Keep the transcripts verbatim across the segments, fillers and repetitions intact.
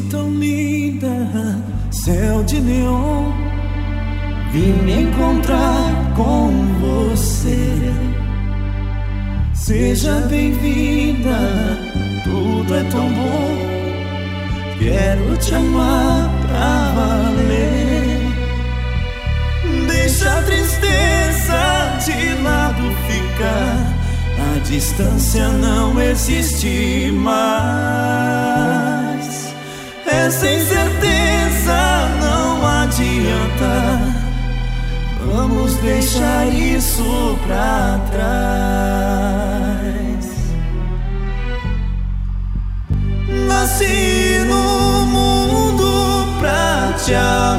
tão linda, céu de neon, vim me encontrar com você. Seja bem-vinda, tudo é tão bom, quero te amar pra valer. Deixa a tristeza de lado ficar, a distância não existe mais. Essa incerteza não adianta, vamos deixar isso pra trás. Nasci no mundo pra te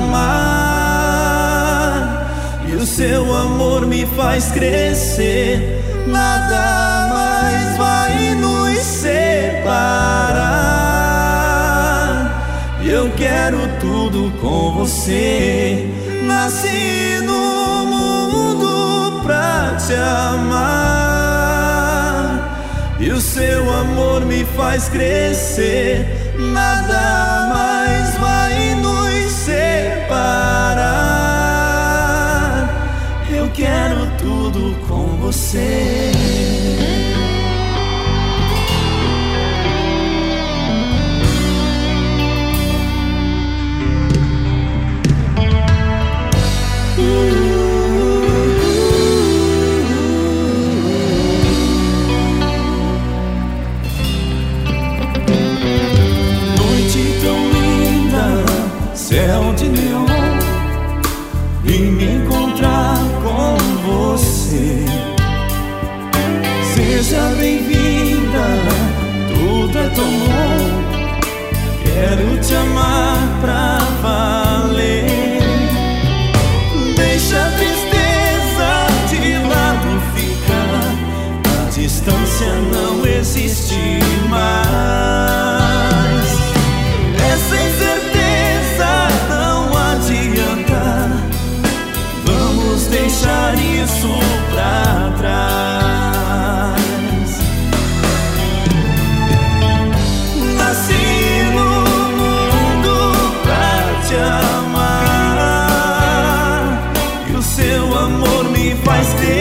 amar, e o seu amor me faz crescer. Nada mais vai nos separar, eu quero tudo com você. Nasci no mundo pra te amar, e o seu amor me faz crescer. Nada mais vai nos separar, eu quero tudo com você. Céu de neon, vim me encontrar com você. Seja bem-vinda, tudo é tão bom, quero te amar pra valer. Deixa a tristeza de lado ficar, a distância não existe mais. Essa incerteza não adianta, vamos deixar isso pra trás. Nasci no mundo pra te amar, e o seu amor me faz crer.